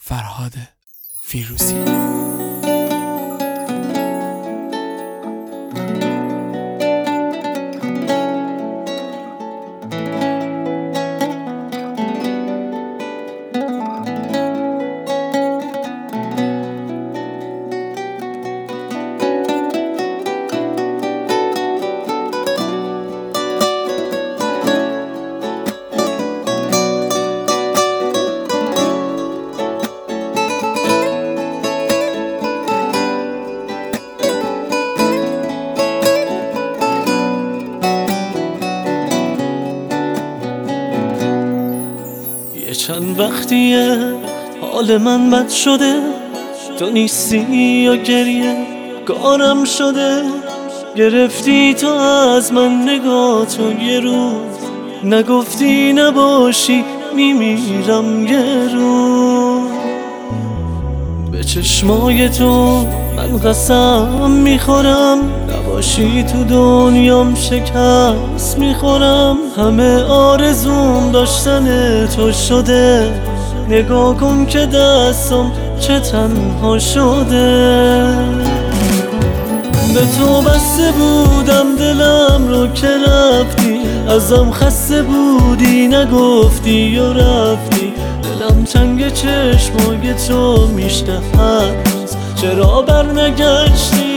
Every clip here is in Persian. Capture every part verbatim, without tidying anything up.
فرهاد فیروزی. چند وقتیه حال من بد شده، تو نیستی یا گریه کارم شده. گرفتی تو از من نگاه تو یه روز، نگفتی نباشی میمیرم یه روز. به چشمای تو من قسم میخورم، نباشی تو دنیام شکست میخورم. همه آرزوم داشتن تو شده، نگاه کن که دستم چه تنها شده. به تو بسته بودم دلم رو که رفتی، ازم خسته بودی نگفتی یا رفتی. دلم تنگ چشمای تو میشته هست، چرا بر نگشتی؟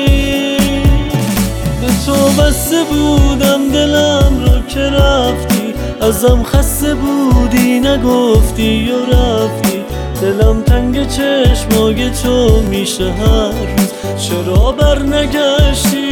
به تو بسته بودم دلم رو که رفتی، ازم خسته بودی نگفتی یا رفتی. دلم تنگ چشمای تو میشه هر روز، چرا بر نگشتی؟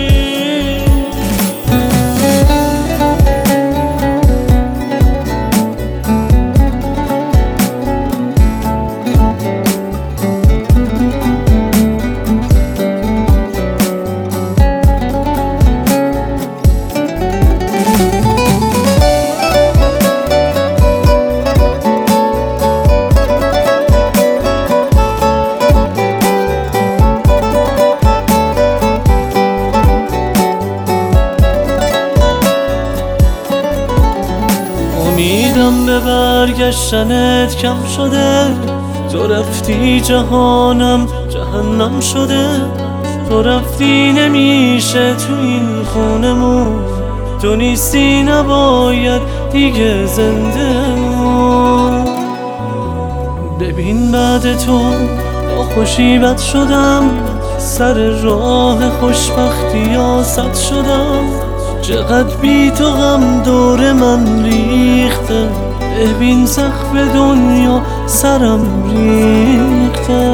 امیدم به برگشتنت کم شده، تو رفتی جهانم جهنم شده. تو رفتی نمیشه تو این خونمون، تو نیستی نباید دیگه زنده مون. ببین بعد تو با خوشی بد شدم، سر راه خوشبختی آسد شدم. چقدر بی تو غم دور من ریخته، ببین سقف دنیا سرم ریخته.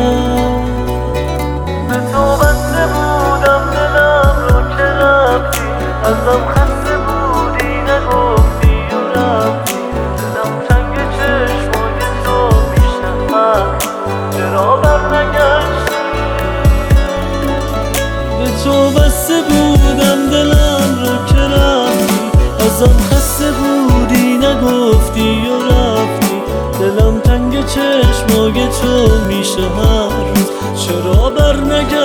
به تو بسته بودم دلم رو که رفتی، ازم خسته بودی نگفتی یا رفتی. دلم تنگ چشمای تو میشه هست، چرا بر نگشتی؟ به تو بسته بودم دلم رو که رفتی، ازم خسته بودی نگفتی یا رفتی. دلم تنگ چشمای تو میشه هر روز، چرا بر نگشتی؟